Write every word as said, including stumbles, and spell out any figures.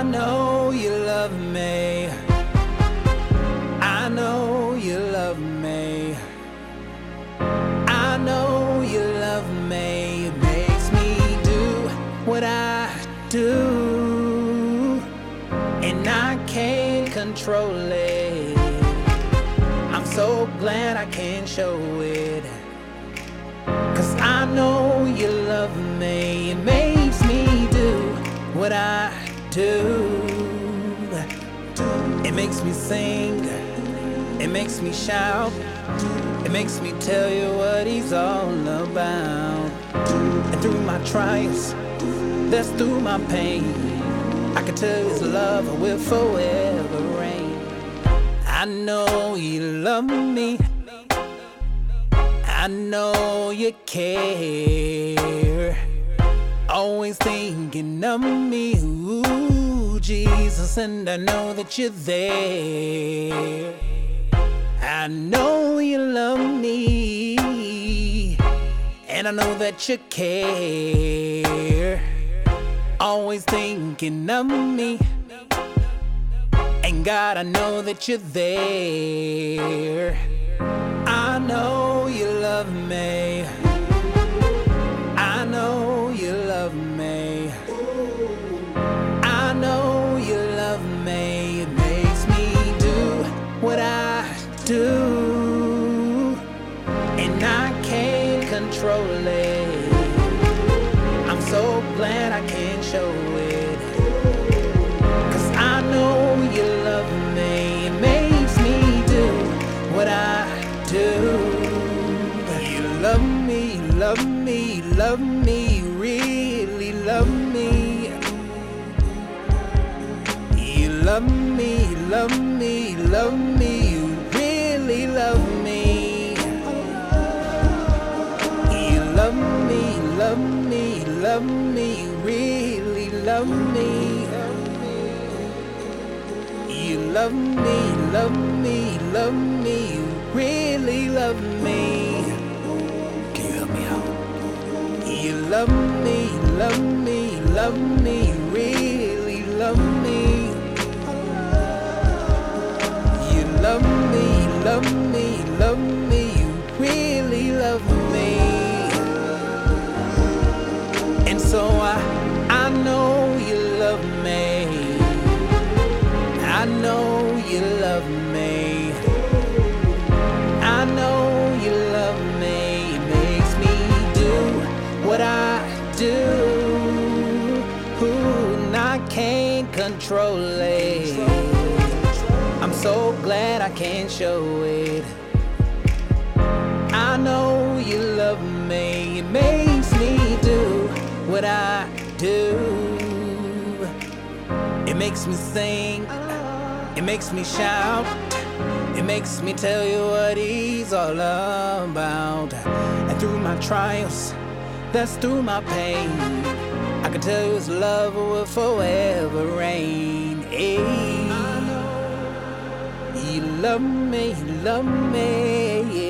know you love me. I know you love me. I know you love me. It makes me do what I do, and I can't control it. I'm so glad I can show it, 'cause I know you love me. It makes me do what I do. It makes me sing, it makes me shout, it makes me tell you what he's all about. And through my trials, that's through my pain, I can tell his love will forever reign. I know you love me, I know you care, always thinking of me, ooh, Jesus, and I know that you're there. I know you love me, and I know that you care, always thinking of me. And God, I know that you're there. I know you love me. I know you love me. I know you love me. It makes me do what I do, and I can't control it. I'm so glad I can show it, 'cause I know you love me. It makes me do what I do. You love me, love me, love me, really love me. You love me, love me, love me, you really love me. You love me, love me, love me, you really love me. You love me, love me, love me, you really love me. Can you help me out? You love me, love me, love me, you really love me. You love me, love me, love me, you really love me. And so I, I know you love me. I know you love me. I know you love me. It makes me do what I do, ooh, and I can't control it. I'm so glad I can show it. I know you love me. It makes me do what I do. It makes me sing, it makes me shout, it makes me tell you what he's all about. And through my trials, that's through my pain, I can tell you his love will forever reign. Hey, you love me, you love me, yeah.